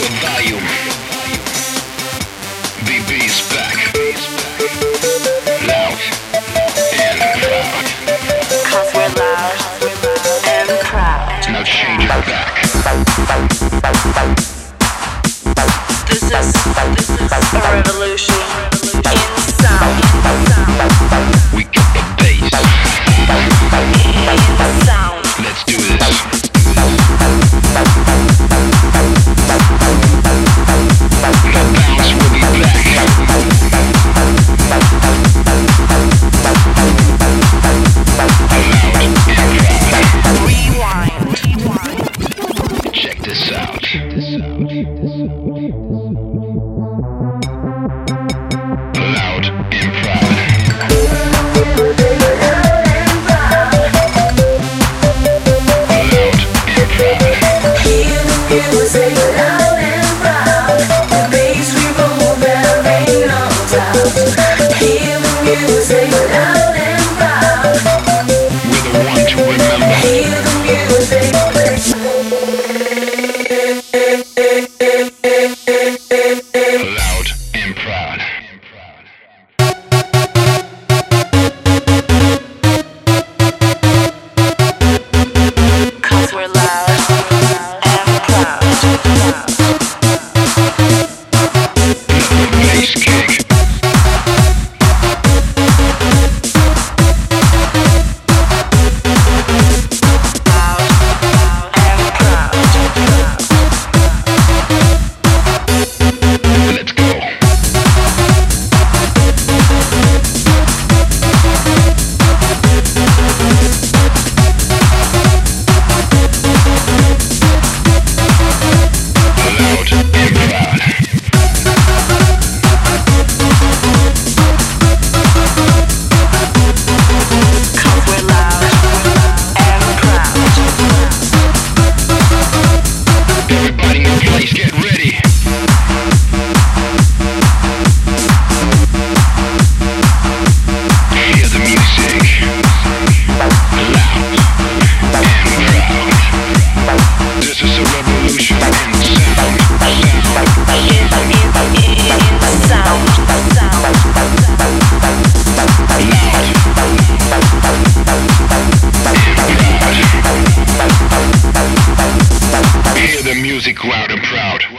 the volume. BB's back. Loud and proud. 'Cause we're loud and proud. Now change it back. This is a revolution in sound. We got the bass. In sound. Let's do this. The bounce will be back. Loud and proud. Rewind. Check this out. Loud and proud. Music loud and proud.